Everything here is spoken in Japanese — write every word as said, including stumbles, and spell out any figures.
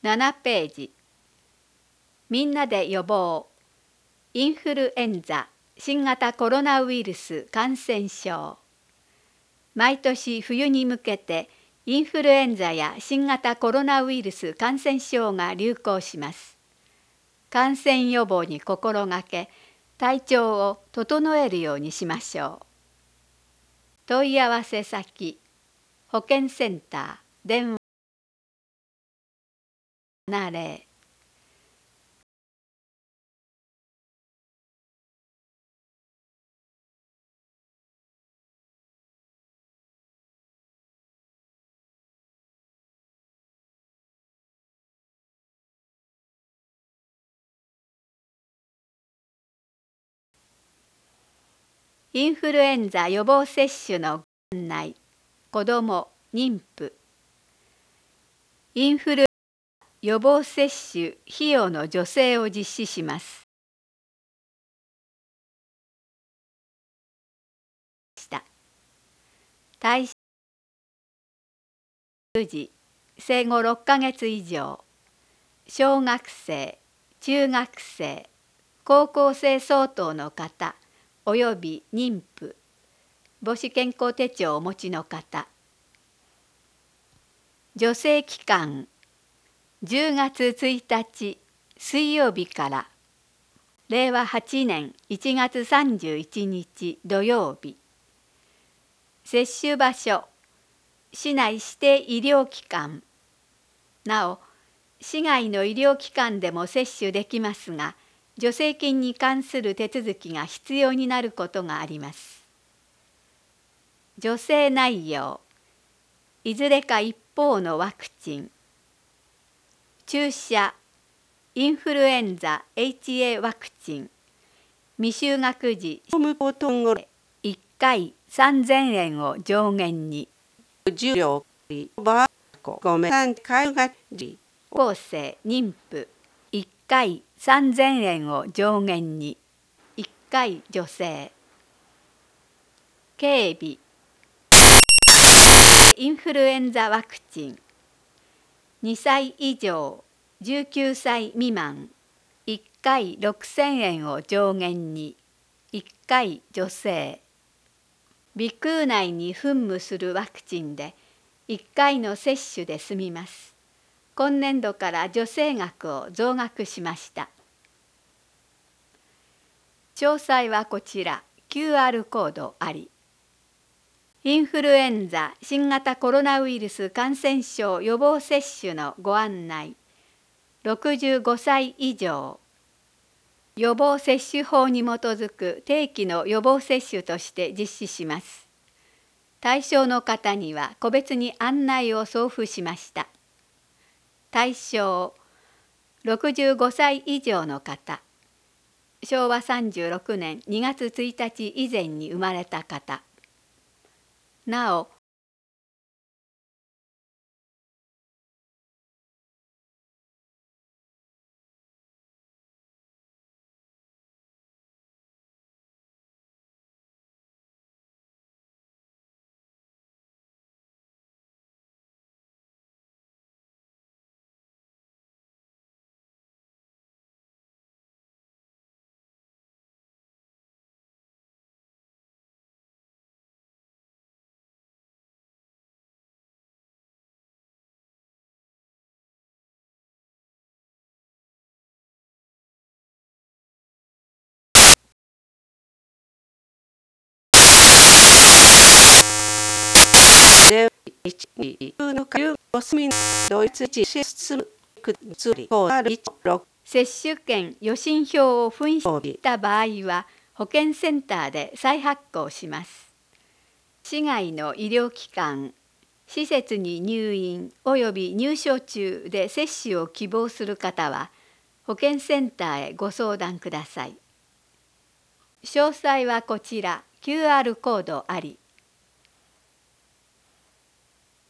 ななページ。みんなで予防。インフルエンザ、新型コロナウイルス感染症。毎年冬に向けてインフルエンザや新型コロナウイルス感染症が流行します。感染予防に心がけ、体調を整えるようにしましょう。問い合わせ先、保健センター、電話ななゼロ。インフルエンザ予防接種のご案内。子ども、妊婦。インフルエンザ予防接種費用の助成を実施します。対象児、生後ろっかげつ以上、小学生、中学生、高校生相当の方、および妊婦、母子健康手帳をお持ちの方。助成期間、じゅうがつついたち水曜日かられいわはちねんいちがつさんじゅういちにち土曜日。接種場所、市内指定医療機関。なお、市外の医療機関でも接種できますが、助成金に関する手続きが必要になることがあります。助成内容、いずれか一方のワクチン、注射、インフルエンザ エイチエー ワクチン、未就学児いっかいさんぜんえんを上限に、高校生、妊婦いっかいさんぜんえんを上限にいっかい助成。警備、インフルエンザワクチン、にさい以上じゅうきゅうさい未満いっかいろくせんえんを上限にいっかい助成。鼻腔内に噴霧するワクチンでいっかいの接種で済みます。今年度から助成額を増額しました。詳細はこちら キューアール コードあり。インフルエンザ新型コロナウイルス感染症予防接種のご案内。ろくじゅうごさい以上。予防接種法に基づく定期の予防接種として実施します。対象の方には個別に案内を送付しました。対象、ろくじゅうごさい以上の方、しょうわさんじゅうろくねんにがつついたち以前に生まれた方。なお、接種券予診票を紛失した場合は保健センターで再発行します。市外の医療機関、施設に入院および入所中で接種を希望する方は保健センターへご相談ください。詳細はこちら キューアール コードあり。